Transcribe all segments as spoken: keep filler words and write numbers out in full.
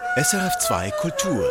S R F zwei Kultur.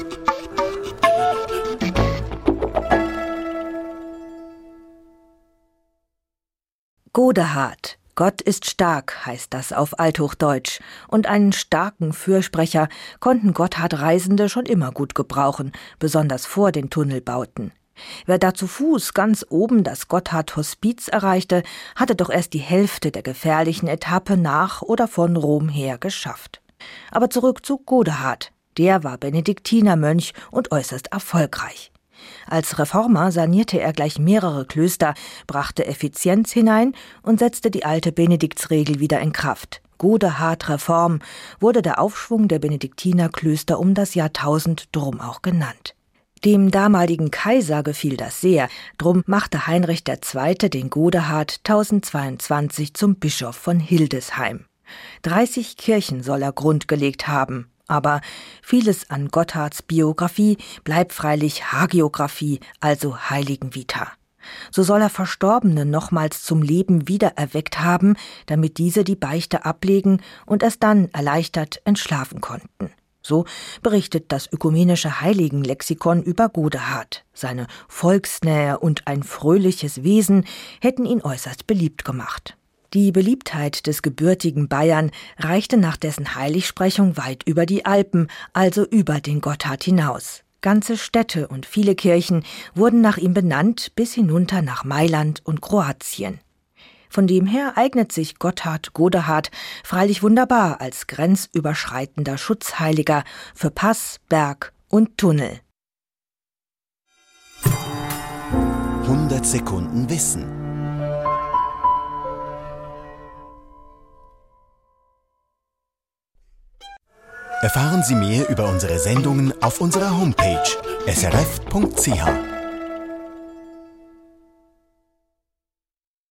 Godehard. Gott ist stark, heißt das auf Althochdeutsch. Und einen starken Fürsprecher konnten Gotthardreisende schon immer gut gebrauchen, besonders vor den Tunnelbauten. Wer da zu Fuß ganz oben das Gotthard-Hospiz erreichte, hatte doch erst die Hälfte der gefährlichen Etappe nach oder von Rom her geschafft. Aber zurück zu Godehard. Der war Benediktinermönch und äußerst erfolgreich. Als Reformer sanierte er gleich mehrere Klöster, brachte Effizienz hinein und setzte die alte Benediktsregel wieder in Kraft. Godehard-Reform wurde der Aufschwung der Benediktinerklöster um das Jahrtausend drum auch genannt. Dem damaligen Kaiser gefiel das sehr, drum machte Heinrich der Zweite den Godehard tausendzweiundzwanzig zum Bischof von Hildesheim. dreißig Kirchen soll er grundgelegt haben. Aber vieles an Gotthards Biografie bleibt freilich Hagiographie, also Heiligenvita. So soll er Verstorbene nochmals zum Leben wiedererweckt haben, damit diese die Beichte ablegen und erst dann erleichtert entschlafen konnten. So berichtet das ökumenische Heiligenlexikon über Godehard. Seine Volksnähe und ein fröhliches Wesen hätten ihn äußerst beliebt gemacht. Die Beliebtheit des gebürtigen Bayern reichte nach dessen Heiligsprechung weit über die Alpen, also über den Gotthard hinaus. Ganze Städte und viele Kirchen wurden nach ihm benannt, bis hinunter nach Mailand und Kroatien. Von dem her eignet sich Gotthard Godehard freilich wunderbar als grenzüberschreitender Schutzheiliger für Pass, Berg und Tunnel. hundert Sekunden Wissen. Erfahren Sie mehr über unsere Sendungen auf unserer Homepage s r f punkt c h.